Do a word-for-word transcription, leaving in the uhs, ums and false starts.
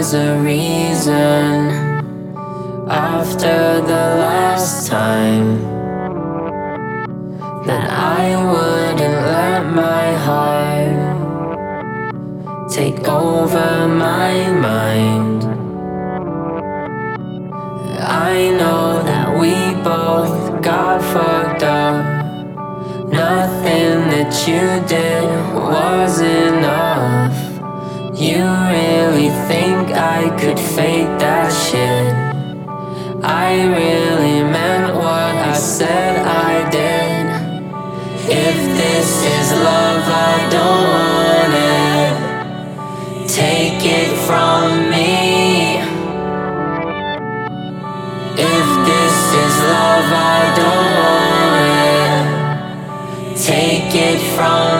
was a reason after the last time that I wouldn't let my heart take over my mind. I know that we both got fucked up. Nothing that you did was enough. You really think I could fake that shit? I really meant what I said I did. If this is love, I don't want it. Take it from me. If this is love, I don't want it. Take it from